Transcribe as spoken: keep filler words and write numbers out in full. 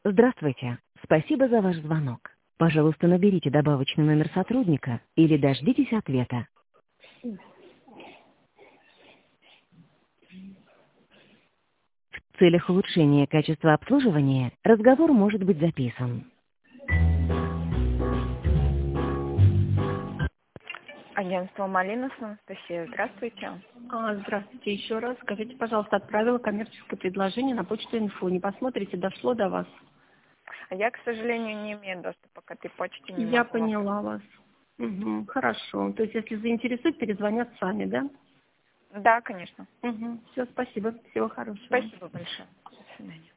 Здравствуйте. Спасибо за ваш звонок. Пожалуйста, наберите добавочный номер сотрудника или дождитесь ответа. В целях улучшения качества обслуживания разговор может быть записан. Агентство Малинус, Анастасия, здравствуйте. А, здравствуйте еще раз. Скажите, пожалуйста, отправила коммерческое предложение на почту инфо. Не посмотрите, дошло до вас? Я, к сожалению, не имею доступа к этой почте. Не Я могу вам. поняла вас. Угу, хорошо. То есть, если заинтересует, перезвонят сами, да? Да, конечно. Угу. Все, спасибо. Всего хорошего. Спасибо большое. До свидания.